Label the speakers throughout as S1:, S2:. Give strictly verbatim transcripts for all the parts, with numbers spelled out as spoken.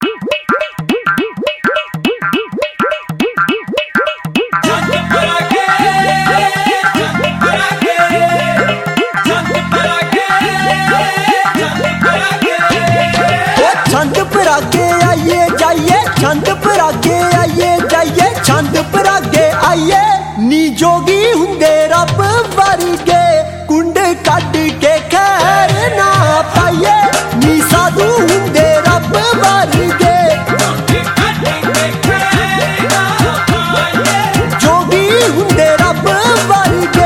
S1: छंद परागे आइए जाइए, छंद परागे आइए जाइए, छंद परागे आइए नी जोगी हुंदे रब वर्गे, कुंड कट के खैर ना पाइए नी साधु हुंदे रब वर्गे, जोगी हुंदे रब वर्गे।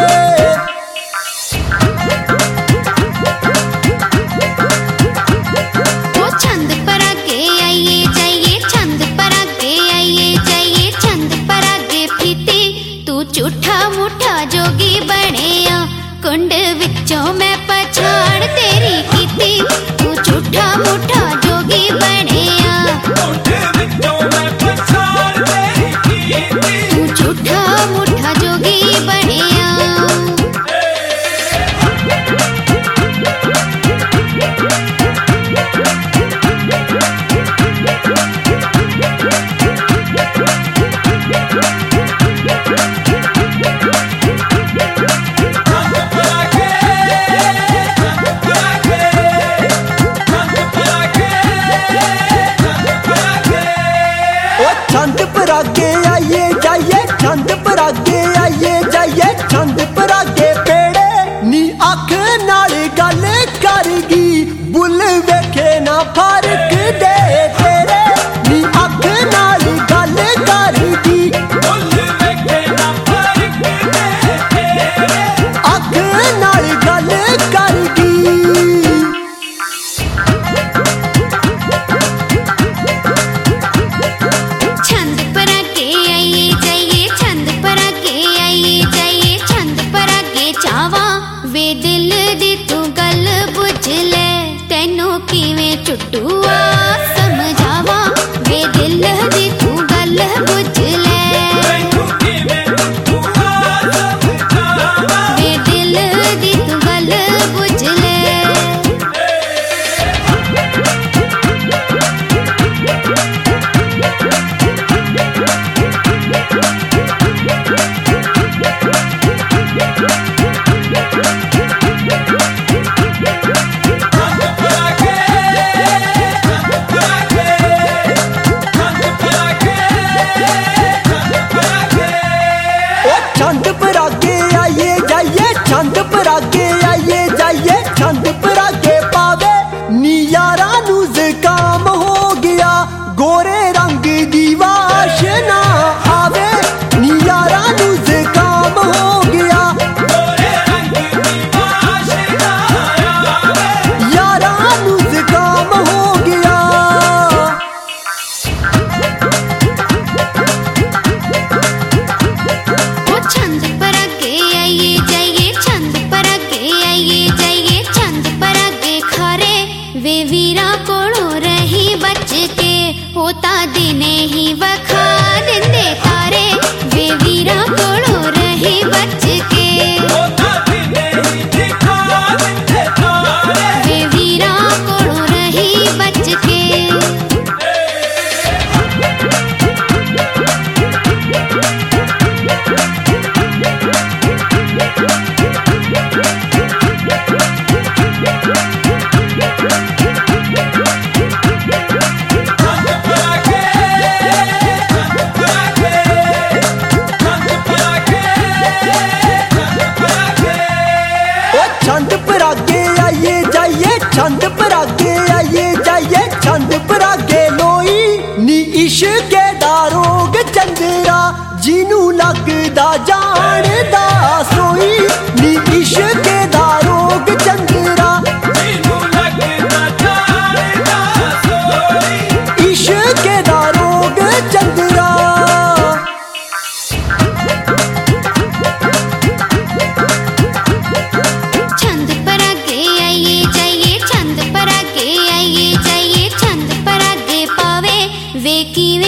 S2: झूठा मूठा जोगी बने कुंड विचों मैं पछाड़ तेरी कीती, तू झूठा मूठा जोगी बने कुंड विचों मैं पछाड़ तेरी कीती, तू झूठा मूठा जोगी बने।
S1: छंद परागे आइए जाइए, छंद परागे आइए जाइए, छंद परागे पेड़े नी अख नाल गल करगी, बुल वेखे ना फर्क दे तेरे नी अख नाल गल करगी, बुल वेखे ना फर्क दे तेरे अख नाल गल करगी।
S2: वे दिल दी तू गल बुझ ले, तेनू किवें चुट्टूआ समझावा, वे दिल दी तू गल बुझ ले, वे दिल दी तू गल बुझ ले।
S1: छंद परागे आइए जाइए, छंद परागे आइए जाइए, छंद परागे पावे नी यारा नू ज़ुकाम हो गया, गोरे रंग दी वाशना आवे नी यारा नू ज़ुकाम हो गया, गोरे रंग दी वाशना आवे यारा नू ज़ुकाम हो गया।
S2: छंद परागे आइए जाइए, छंद परागे आइए जाइए, छंद परागे खारे वे वीरा कोलों रही बच के, होता दिने ही वखा दिंदे तारे, वे वीरा कोलों रही बच के, होता दिने ही दिखा दिंदे तारे, वे वीरा कोलों रही बच के।
S1: छंद परागे आइए जाइए, छंद परागे आइए जाइए, छंद परागे लोई नी इश्क दा रोग चंदरा, जिनू लगदा जानदा सोई नी इश्क दा रोग चंदरा, जिनू लगदा जानदा सोई इश्क दा रोग चंदरा।
S2: छंद परागे आइए जाइए, छंद परागे आइए जाइए, छंद परागे पावे वे की